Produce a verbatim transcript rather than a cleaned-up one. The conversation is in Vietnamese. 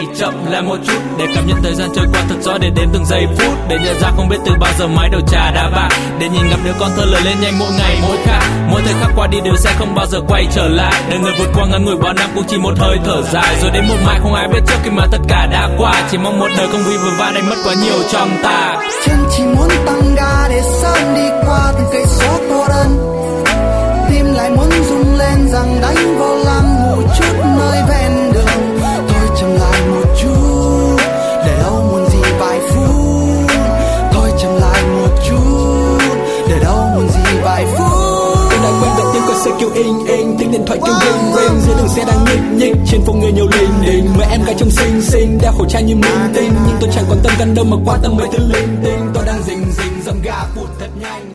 chậm lại một chút để cảm nhận thời gian trôi qua thật rõ, để đến từng giây phút, để nhận ra không biết từ bao giờ mái đầu trà đã bạc, để nhìn gặp đứa con thơ lớn lên nhanh mỗi ngày mỗi khác, mỗi thời khắc qua đi đều sẽ không bao giờ quay trở lại. Đời người vượt qua ngắn ngủi bao năm cũng chỉ một hơi thở dài, rồi đến một mai không ai biết trước khi mà tất cả đã qua. Chỉ mong một đời không vì vừa va đánh mất quá nhiều trong ta. Chân chỉ muốn tăng ga để sớm đi qua từng cây số cô đơn, tim lại muốn rung lên rằng đánh vô lăng một chút nơi ven đường. Thôi chậm lại một chút, để đâu muốn gì vài phút. Thôi chậm lại một chút, để đâu muốn gì vài phút. Tôi đã quen với tiếng con xe kêu inh inh, tiếng điện thoại kêu ring ring, giữa đường xe đang nhích nhích, trên phố người nhiều linh đình. Mấy em gái trông xinh xinh, đeo khẩu trang như minh tinh, nhưng tôi chẳng quan tâm gần đâu mà quan tâm mấy thứ linh tinh. Tôi đang rình rình dầm ga vụt thật nhanh.